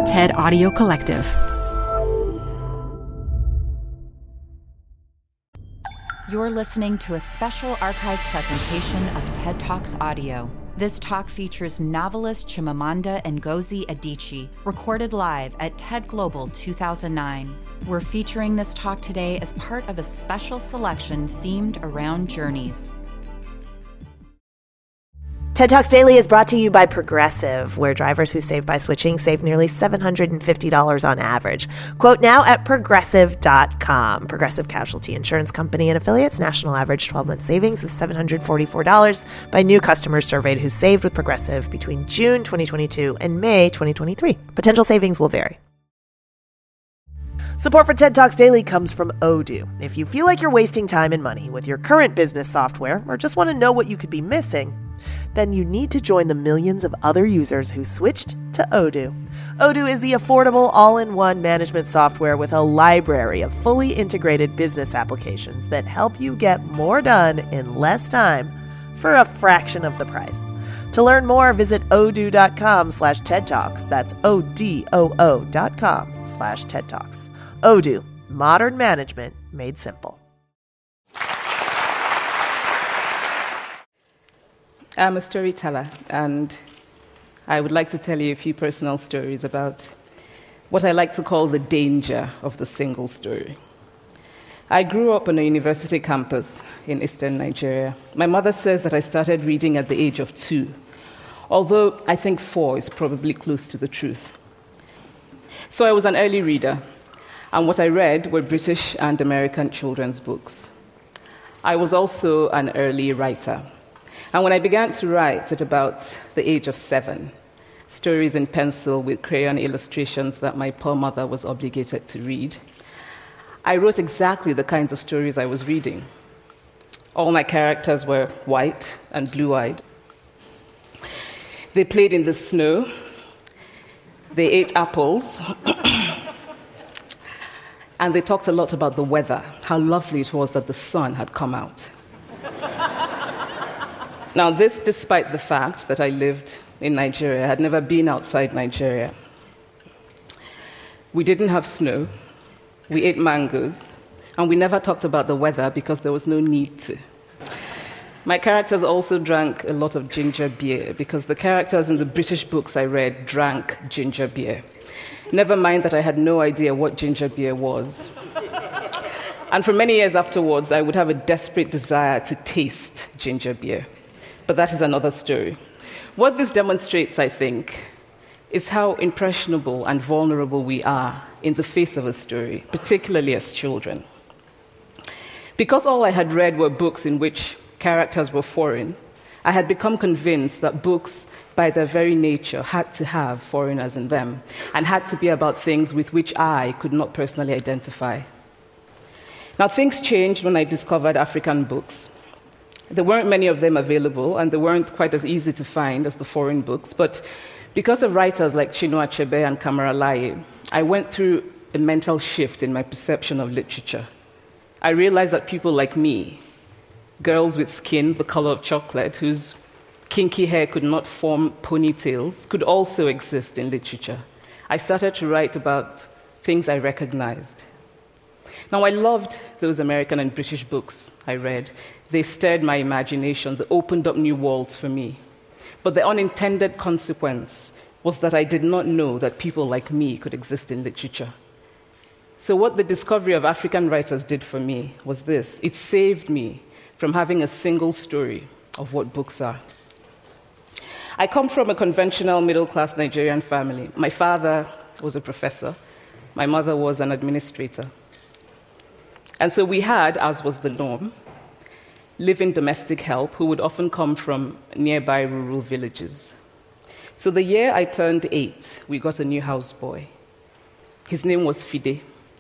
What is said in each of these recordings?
TED Audio Collective. You're listening to a special archive presentation of TED Talks Audio. This talk features novelist Chimamanda Ngozi Adichie, recorded live at TED Global 2009. We're featuring this talk today as part of a special selection themed around journeys. TED Talks Daily is brought to you by Progressive, where drivers who save by switching save nearly $750 on average. Quote now at Progressive.com. Progressive Casualty Insurance Company and affiliates. National average 12-month savings of $744 by new customers surveyed who saved with Progressive between June 2022 and May 2023. Potential savings will vary. Support for TED Talks Daily comes from Odoo. If you feel like you're wasting time and money with your current business software or just want to know what you could be missing, then you need to join the millions of other users who switched to Odoo. Odoo is the affordable all-in-one management software with a library of fully integrated business applications that help you get more done in less time for a fraction of the price. To learn more, visit odoo.com/TED Talks. That's ODOO.com/TED Talks. Odoo, modern management made simple. I'm a storyteller, and I would like to tell you a few personal stories about what I like to call the danger of the single story. I grew up on a university campus in eastern Nigeria. My mother says that I started reading at the age of 2, although I think 4 is probably close to the truth. So I was an early reader, and what I read were British and American children's books. I was also an early writer. And when I began to write at about the age of 7, stories in pencil with crayon illustrations that my poor mother was obligated to read, I wrote exactly the kinds of stories I was reading. All my characters were white and blue-eyed. They played in the snow. They ate apples. And they talked a lot about the weather, how lovely it was that the sun had come out. Now, this despite the fact that I lived in Nigeria. I had never been outside Nigeria. We didn't have snow. We ate mangoes. And we never talked about the weather because there was no need to. My characters also drank a lot of ginger beer because the characters in the British books I read drank ginger beer. Never mind that I had no idea what ginger beer was. And for many years afterwards, I would have a desperate desire to taste ginger beer. But that is another story. What this demonstrates, I think, is how impressionable and vulnerable we are in the face of a story, particularly as children. Because all I had read were books in which characters were foreign, I had become convinced that books, by their very nature, had to have foreigners in them and had to be about things with which I could not personally identify. Now, things changed when I discovered African books. There weren't many of them available, and they weren't quite as easy to find as the foreign books. But because of writers like Chinua Achebe and Kamara Laye, I went through a mental shift in my perception of literature. I realized that people like me, girls with skin the color of chocolate, whose kinky hair could not form ponytails, could also exist in literature. I started to write about things I recognized. Now, I loved those American and British books I read. They stirred my imagination. They opened up new worlds for me. But the unintended consequence was that I did not know that people like me could exist in literature. So what the discovery of African writers did for me was this. It saved me from having a single story of what books are. I come from a conventional middle-class Nigerian family. My father was a professor. My mother was an administrator. And so we had, as was the norm, live-in domestic help who would often come from nearby rural villages. So the year I turned 8, we got a new houseboy. His name was Fide.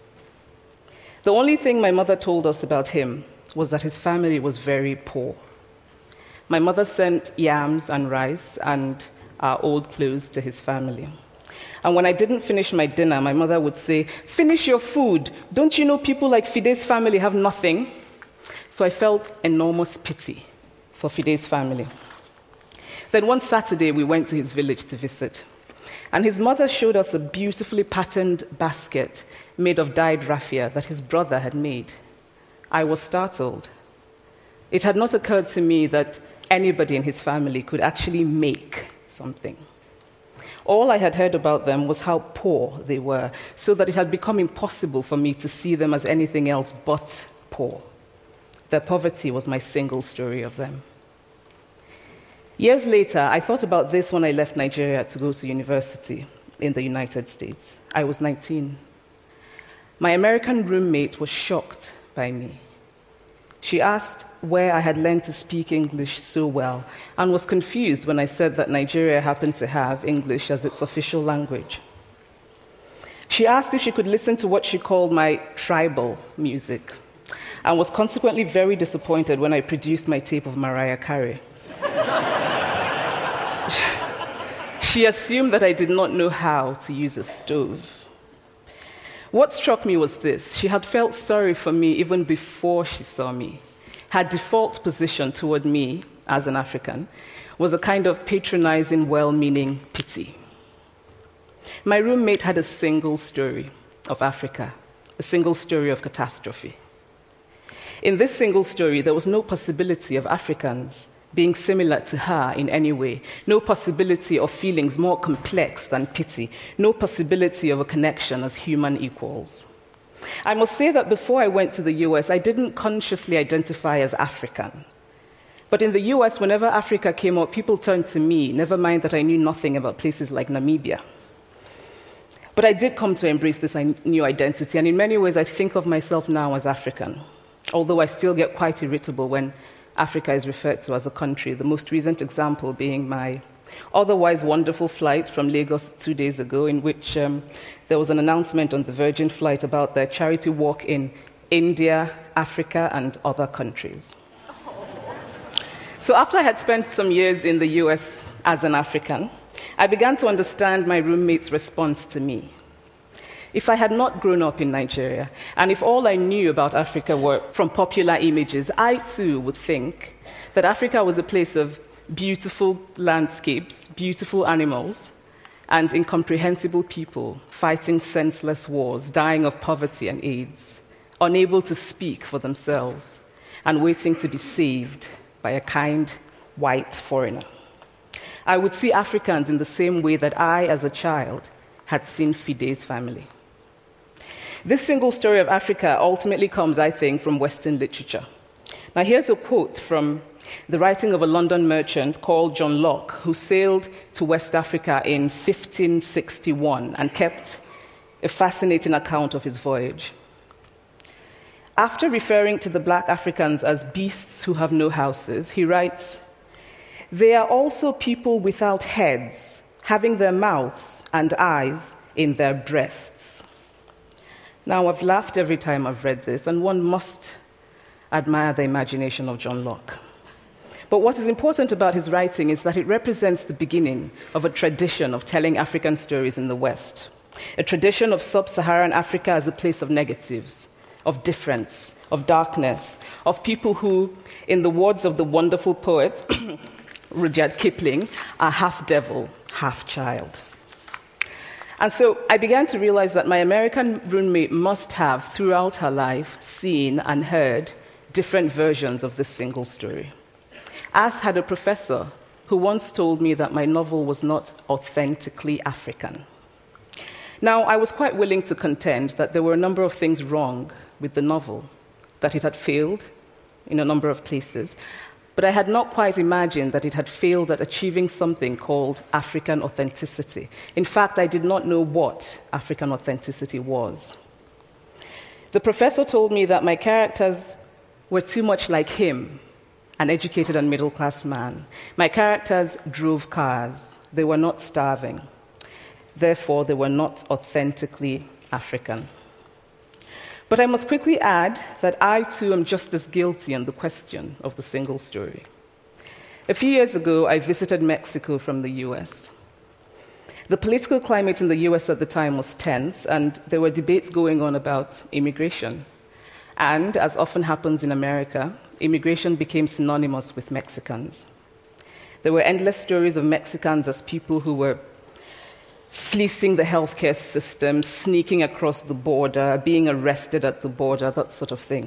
The only thing my mother told us about him was that his family was very poor. My mother sent yams and rice and our old clothes to his family. And when I didn't finish my dinner, my mother would say, "Finish your food. Don't you know people like Fide's family have nothing?" So I felt enormous pity for Fide's family. Then one Saturday, we went to his village to visit. And his mother showed us a beautifully patterned basket made of dyed raffia that his brother had made. I was startled. It had not occurred to me that anybody in his family could actually make something. All I had heard about them was how poor they were, so that it had become impossible for me to see them as anything else but poor. Their poverty was my single story of them. Years later, I thought about this when I left Nigeria to go to university in the United States. I was 19. My American roommate was shocked by me. She asked where I had learned to speak English so well and was confused when I said that Nigeria happened to have English as its official language. She asked if she could listen to what she called my tribal music and was consequently very disappointed when I produced my tape of Mariah Carey. She assumed that I did not know how to use a stove. What struck me was this: she had felt sorry for me even before she saw me. Her default position toward me, as an African, was a kind of patronizing, well-meaning pity. My roommate had a single story of Africa, a single story of catastrophe. In this single story, there was no possibility of Africans being similar to her in any way, no possibility of feelings more complex than pity, no possibility of a connection as human equals. I must say that before I went to the US, I didn't consciously identify as African. But in the US, whenever Africa came up, people turned to me, never mind that I knew nothing about places like Namibia. But I did come to embrace this new identity, and in many ways, I think of myself now as African, although I still get quite irritable when Africa is referred to as a country, the most recent example being my otherwise wonderful flight from Lagos 2 days ago, in which there was an announcement on the Virgin flight about their charity walk in India, Africa, and other countries. So after I had spent some years in the US as an African, I began to understand my roommate's response to me. If I had not grown up in Nigeria, and if all I knew about Africa were from popular images, I too would think that Africa was a place of beautiful landscapes, beautiful animals, and incomprehensible people fighting senseless wars, dying of poverty and AIDS, unable to speak for themselves, and waiting to be saved by a kind white foreigner. I would see Africans in the same way that I, as a child, had seen Fide's family. This single story of Africa ultimately comes, I think, from Western literature. Now, here's a quote from the writing of a London merchant called John Locke, who sailed to West Africa in 1561 and kept a fascinating account of his voyage. After referring to the black Africans as beasts who have no houses, he writes, "They are also people without heads, having their mouths and eyes in their breasts." Now, I've laughed every time I've read this, and one must admire the imagination of John Locke. But what is important about his writing is that it represents the beginning of a tradition of telling African stories in the West, a tradition of sub-Saharan Africa as a place of negatives, of difference, of darkness, of people who, in the words of the wonderful poet Rudyard Kipling, are half devil, half child. And so I began to realize that my American roommate must have, throughout her life, seen and heard different versions of this single story. As had a professor who once told me that my novel was not authentically African. Now, I was quite willing to contend that there were a number of things wrong with the novel, that it had failed in a number of places, but I had not quite imagined that it had failed at achieving something called African authenticity. In fact, I did not know what African authenticity was. The professor told me that my characters were too much like him, an educated and middle-class man. My characters drove cars. They were not starving. Therefore, they were not authentically African. But I must quickly add that I, too, am just as guilty on the question of the single story. A few years ago, I visited Mexico from the US. The political climate in the US at the time was tense, and there were debates going on about immigration. And, as often happens in America, immigration became synonymous with Mexicans. There were endless stories of Mexicans as people who were fleecing the healthcare system, sneaking across the border, being arrested at the border, that sort of thing.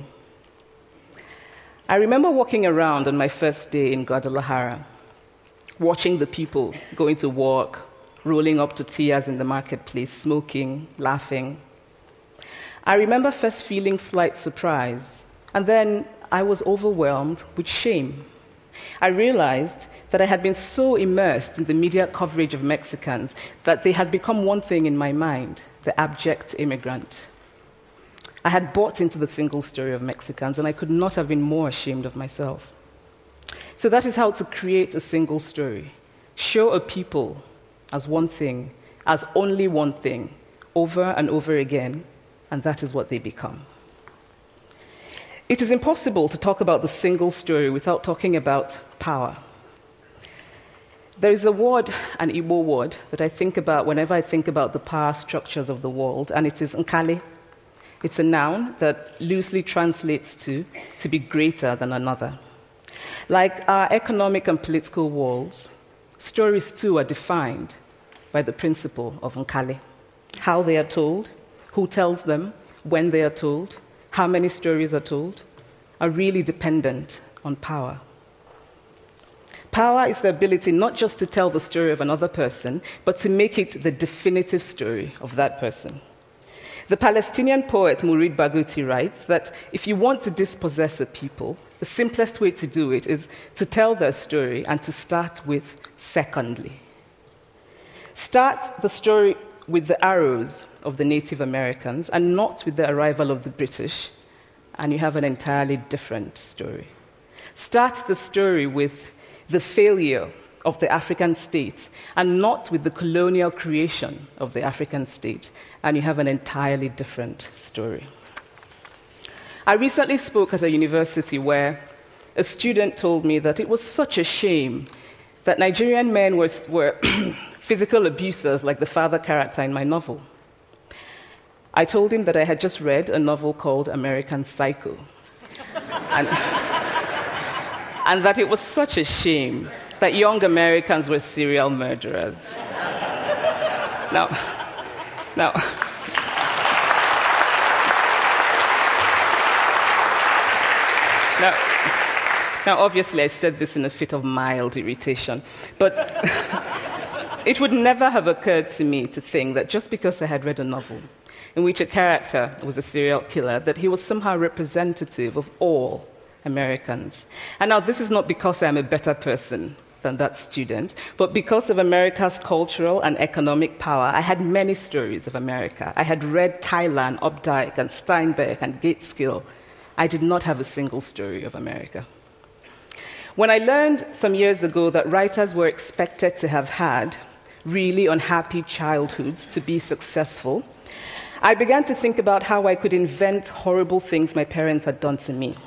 I remember walking around on my first day in Guadalajara, watching the people going to work, rolling up tortillas in the marketplace, smoking, laughing. I remember first feeling slight surprise, and then I was overwhelmed with shame. I realized that I had been so immersed in the media coverage of Mexicans that they had become one thing in my mind, the abject immigrant. I had bought into the single story of Mexicans, and I could not have been more ashamed of myself. So that is how to create a single story. Show a people as one thing, as only one thing, over and over again, and that is what they become. It is impossible to talk about the single story without talking about power. There is a word, an Igbo word, that I think about whenever I think about the power structures of the world, and it is nkali. It's a noun that loosely translates to be greater than another. Like our economic and political worlds, stories too are defined by the principle of nkali. How they are told, who tells them, when they are told, how many stories are told, are really dependent on power. Power is the ability not just to tell the story of another person, but to make it the definitive story of that person. The Palestinian poet Mourid Barghouti writes that if you want to dispossess a people, the simplest way to do it is to tell their story and to start with secondly. Start the story with the arrows of the Native Americans and not with the arrival of the British, and you have an entirely different story. Start the story with the failure of the African state and not with the colonial creation of the African state, and you have an entirely different story. I recently spoke at a university where a student told me that it was such a shame that Nigerian men were physical abusers like the father character in my novel. I told him that I had just read a novel called American Psycho, and that it was such a shame that young Americans were serial murderers. Now, obviously, I said this in a fit of mild irritation, but it would never have occurred to me to think that just because I had read a novel in which a character was a serial killer, that he was somehow representative of all Americans. And now, this is not because I'm a better person than that student, but because of America's cultural and economic power, I had many stories of America. I had read Tylan, Updike, and Steinbeck, and Gateskill. I did not have a single story of America. When I learned some years ago that writers were expected to have had really unhappy childhoods to be successful, I began to think about how I could invent horrible things my parents had done to me.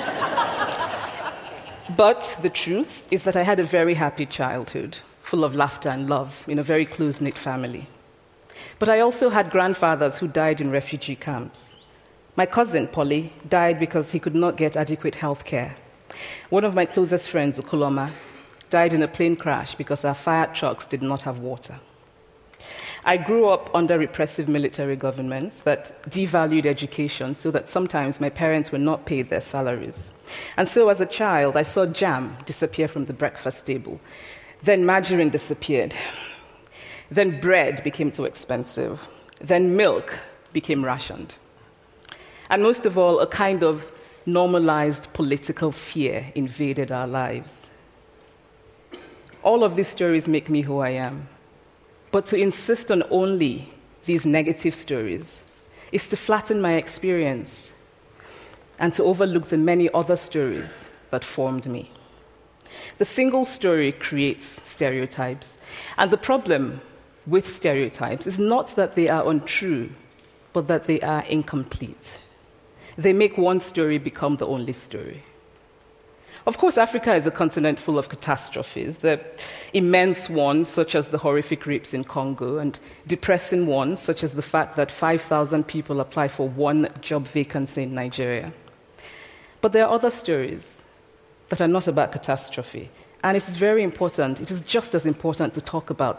But the truth is that I had a very happy childhood, full of laughter and love, in a very close-knit family. But I also had grandfathers who died in refugee camps. My cousin, Polly, died because he could not get adequate health care. One of my closest friends, Ukuloma, died in a plane crash because our fire trucks did not have water. I grew up under repressive military governments that devalued education so that sometimes my parents were not paid their salaries. And so as a child, I saw jam disappear from the breakfast table. Then margarine disappeared. Then bread became too expensive. Then milk became rationed. And most of all, a kind of normalized political fear invaded our lives. All of these stories make me who I am. But to insist on only these negative stories is to flatten my experience and to overlook the many other stories that formed me. The single story creates stereotypes, and the problem with stereotypes is not that they are untrue, but that they are incomplete. They make one story become the only story. Of course, Africa is a continent full of catastrophes, the immense ones, such as the horrific rapes in Congo, and depressing ones, such as the fact that 5,000 people apply for one job vacancy in Nigeria. But there are other stories that are not about catastrophe, and it is very important, it is just as important to talk about them,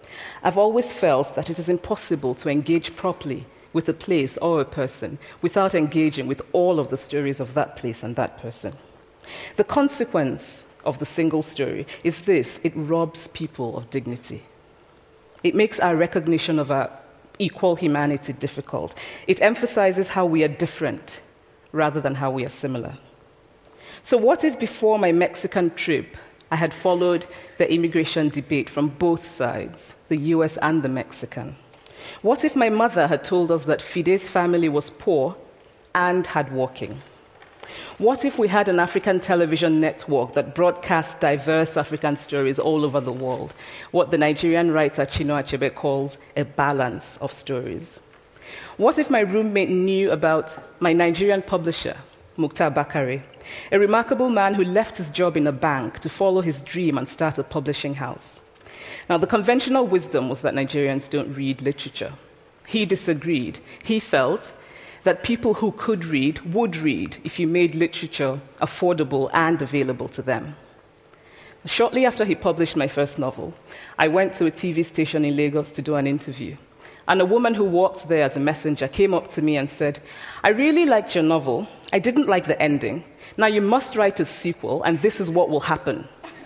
I've always felt that it is impossible to engage properly with a place or a person without engaging with all of the stories of that place and that person. The consequence of the single story is this: it robs people of dignity. It makes our recognition of our equal humanity difficult. It emphasizes how we are different rather than how we are similar. So what if before my Mexican trip, I had followed the immigration debate from both sides, the US and the Mexican? What if my mother had told us that Fide's family was poor and hardworking? What if we had an African television network that broadcast diverse African stories all over the world, what the Nigerian writer Chinua Achebe calls a balance of stories? What if my roommate knew about my Nigerian publisher, Mukhtar Bakare, a remarkable man who left his job in a bank to follow his dream and start a publishing house? Now, the conventional wisdom was that Nigerians don't read literature. He disagreed. He felt that people who could read would read if you made literature affordable and available to them. Shortly after he published my first novel, I went to a TV station in Lagos to do an interview. And a woman who worked there as a messenger came up to me and said, "I really liked your novel. I didn't like the ending. Now you must write a sequel, and this is what will happen."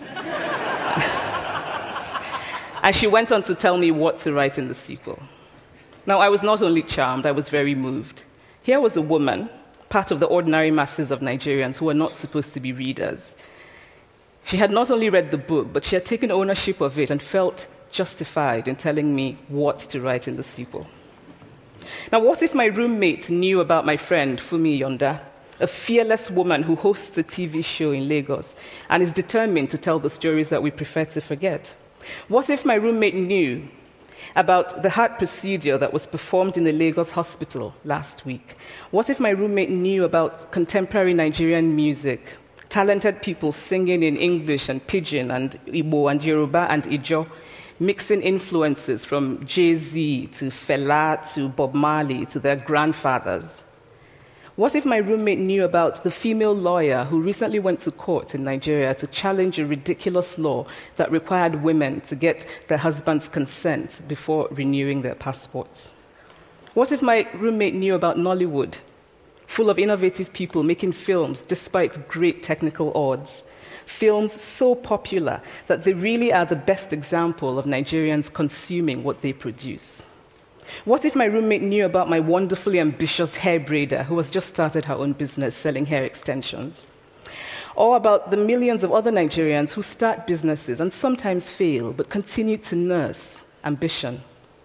And she went on to tell me what to write in the sequel. Now, I was not only charmed, I was very moved. Here was a woman, part of the ordinary masses of Nigerians who were not supposed to be readers. She had not only read the book, but she had taken ownership of it and felt justified in telling me what to write in the sequel. Now, what if my roommate knew about my friend, Fumi Yonda, a fearless woman who hosts a TV show in Lagos and is determined to tell the stories that we prefer to forget? What if my roommate knew about the heart procedure that was performed in the Lagos hospital last week? What if my roommate knew about contemporary Nigerian music, talented people singing in English and Pidgin and Igbo and Yoruba and Ijo, mixing influences from Jay-Z to Fela to Bob Marley to their grandfathers? What if my roommate knew about the female lawyer who recently went to court in Nigeria to challenge a ridiculous law that required women to get their husband's consent before renewing their passports? What if my roommate knew about Nollywood, full of innovative people making films despite great technical odds, films so popular that they really are the best example of Nigerians consuming what they produce? What if my roommate knew about my wonderfully ambitious hair braider who has just started her own business selling hair extensions? Or about the millions of other Nigerians who start businesses and sometimes fail, but continue to nurse ambition?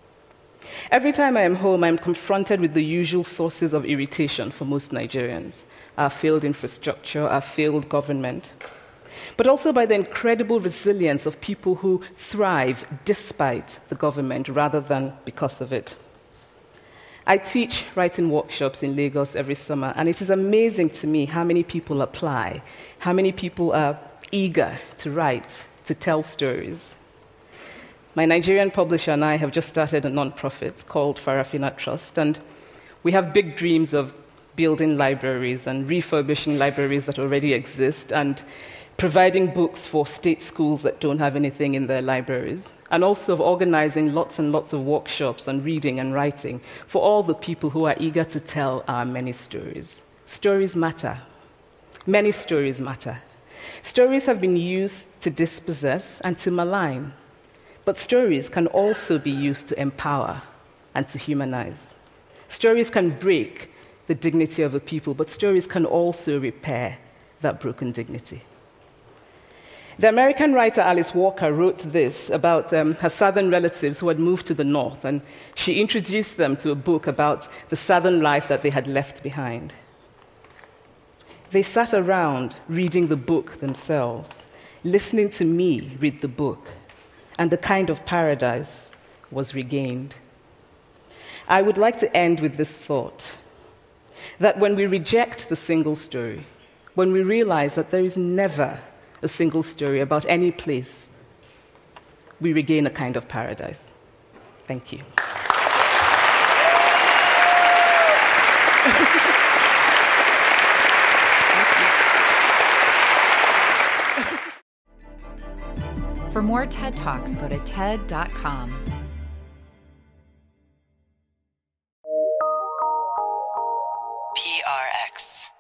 Every time I am home, I am confronted with the usual sources of irritation for most Nigerians: our failed infrastructure, our failed government, but also by the incredible resilience of people who thrive despite the government rather than because of it. I teach writing workshops in Lagos every summer, and it is amazing to me how many people apply, how many people are eager to write, to tell stories. My Nigerian publisher and I have just started a nonprofit called Farafina Trust, and we have big dreams of building libraries and refurbishing libraries that already exist and providing books for state schools that don't have anything in their libraries, and also of organizing lots and lots of workshops on reading and writing for all the people who are eager to tell our many stories. Stories matter. Many stories matter. Stories have been used to dispossess and to malign, but stories can also be used to empower and to humanize. Stories can break the dignity of a people, but stories can also repair that broken dignity. The American writer Alice Walker wrote this about her southern relatives who had moved to the north, and she introduced them to a book about the southern life that they had left behind. They sat around reading the book themselves, listening to me read the book, and the kind of paradise was regained. I would like to end with this thought, that when we reject the single story, when we realize that there is never a single story about any place, we regain a kind of paradise. Thank you. For more TED Talks, go to TED.com. PRX.